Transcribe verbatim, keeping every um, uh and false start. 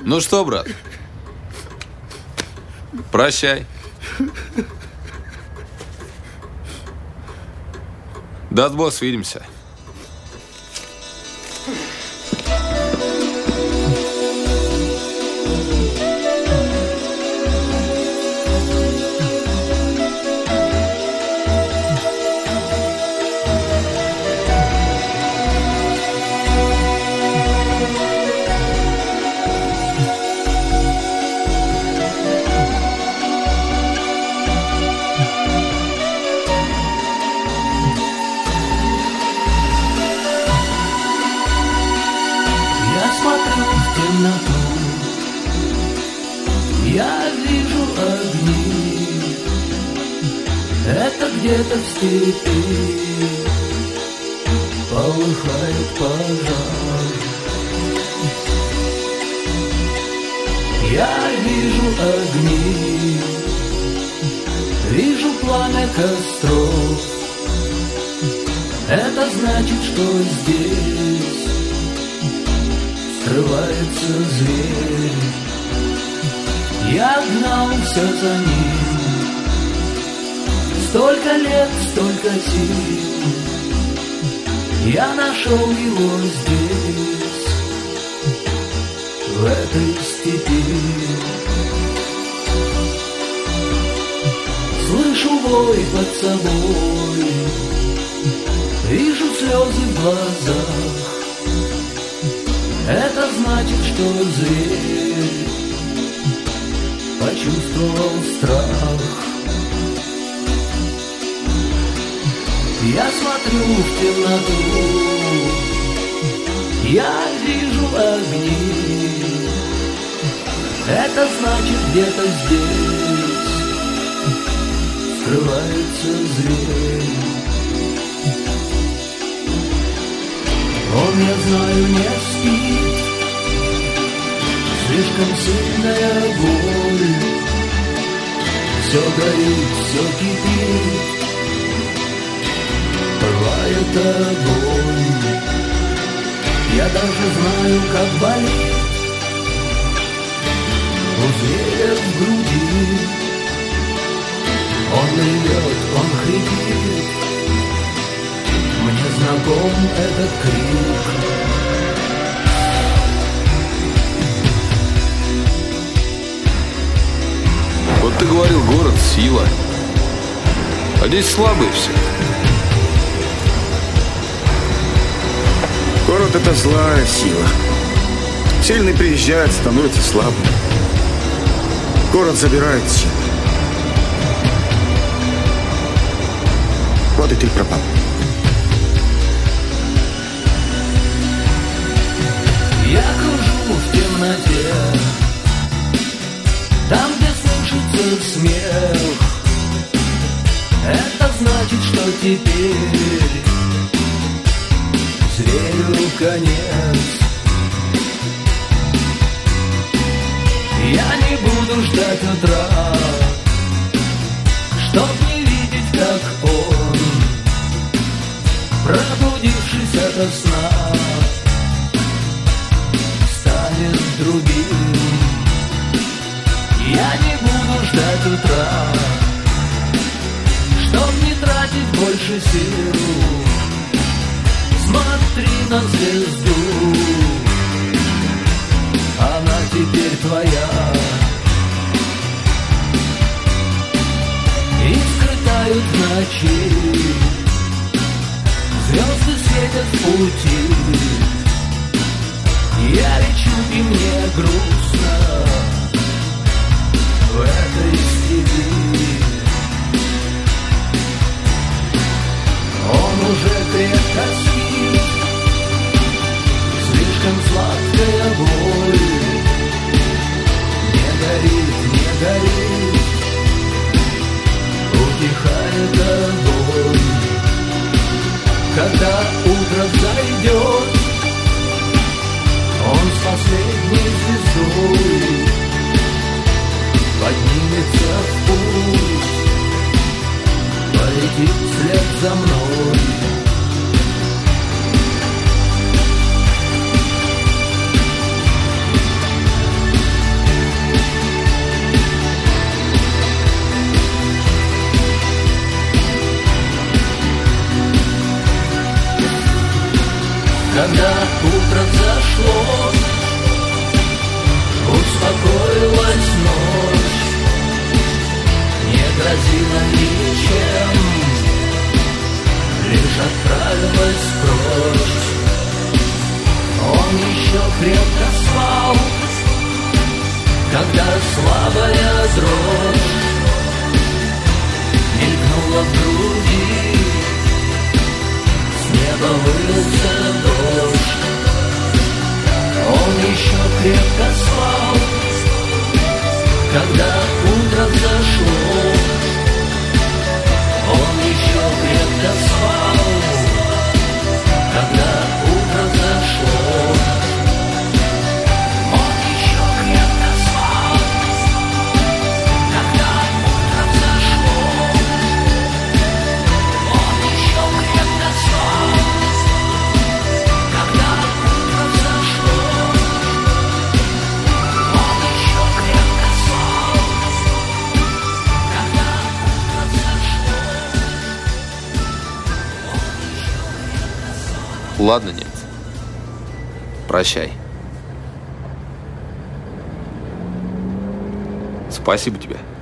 Ну что, брат? Прощай. Даст Бог, свидимся. Я вижу огни, это где-то в степи полыхает пожар. Я вижу огни, вижу пламя костров. Это значит, что здесь скрывается зверь. Я гнался за ним столько лет, столько сил. Я нашел его здесь, в этой степи. Слышу вой под собой, вижу слезы в глазах. Это значит, что зверь почувствовал страх. Я смотрю в темноту, я вижу огни. Это значит, где-то здесь скрывается зверь. Он, я знаю, не спит, слишком сильная боль. Все горит, все кипит, пылает огонь. Я даже знаю, как болит у зверя в груди. Он ревет, он хрипит, мне знаком этот крик. Вот ты говорил, город — сила. А здесь слабые все. Город — это злая сила. Сильный приезжает, становится слабым. Город забирает силу. Вот и ты пропал. Я кружу в темноте, там, где слышится смех. Это значит, что теперь зверю конец. Я не буду ждать утра, чтоб не видеть, как он, пробудившись ото сна, станет другим. Я не буду ждать утра, чтоб не тратить больше сил. Смотри на звезду, она теперь твоя. И скрытают в ночи, звезды светят в пути. Я лечу, и мне грустно в этой степи. Он уже крепко спит, слишком сладкая боль. Когда утро взошло, успокоилась ночь, не грозила ничем, лишь отправилась прочь. Он еще крепко спал, когда слабая дрожь мелькнула в груди, с неба вылился дождь. Он еще крепко спал, когда утро взошло. Он еще крепко спал, когда утро взошло. Он еще крепко спал, когда утро взошло. Он еще крепко спал, когда утро взошло. Он еще крепко спал, когда утро взошло. Ладно, нет. Прощай. Спасибо тебе.